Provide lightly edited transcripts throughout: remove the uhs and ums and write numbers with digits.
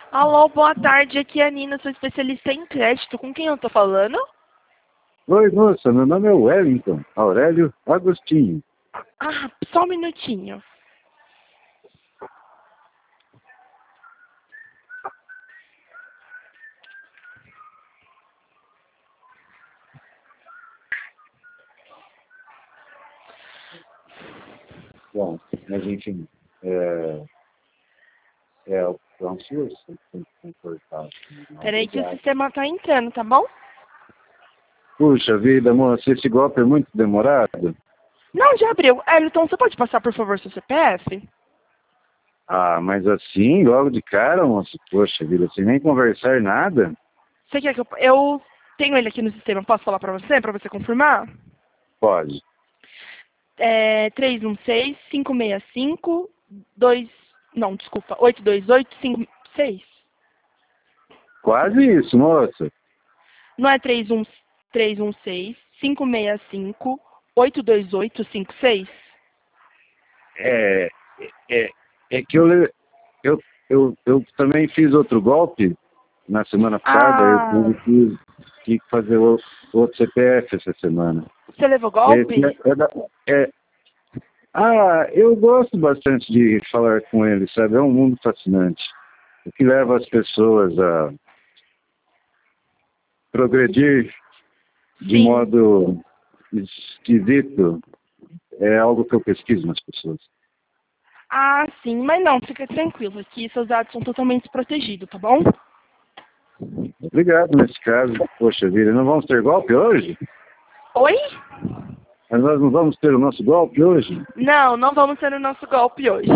Alô, boa tarde. Aqui é a Nina, sou especialista em crédito. Com quem eu tô falando? Oi, moça, meu nome é Wellington Aurélio Agostinho. Ah, só um minutinho. Bom, mas enfim, é a opção sua, você tem que comportar. Peraí que o Obrigado. sistema tá entrando, tá bom? Puxa vida, moça, esse golpe é muito demorado. Não, já abriu. Elton, você pode passar, por favor, seu CPF? Ah, mas assim, logo de cara, moça, poxa vida, sem nem conversar nada? Você quer que eu tenho ele aqui no sistema, posso falar pra você confirmar? Pode. É 316-565, 2... Não, desculpa, 828-56. Quase isso, moça. Não é 316-565-828-56? É, é, é que eu também fiz outro golpe na semana passada, eu Ah, tive que fazer outro CPF essa semana. você levou Esse golpe? é, eu gosto bastante de falar com ele, sabe? É um mundo fascinante. O que leva as pessoas a progredir de Sim. modo esquisito é algo que eu pesquiso nas pessoas. Ah, sim, mas não, fica tranquilo, aqui seus dados são totalmente protegidos, tá bom? Obrigado nesse caso. Poxa vida, não vamos ter golpe hoje? Oi? Mas nós não vamos ter o nosso golpe hoje? Não, não vamos ter o nosso golpe hoje.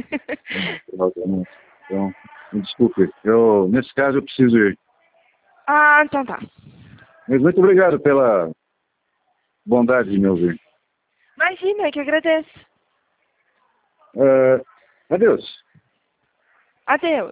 Então, me desculpe. Nesse caso, eu preciso ir. Ah, então tá. Mas muito obrigado pela bondade de me ouvir. Imagina, que agradeço. Adeus. Adeus.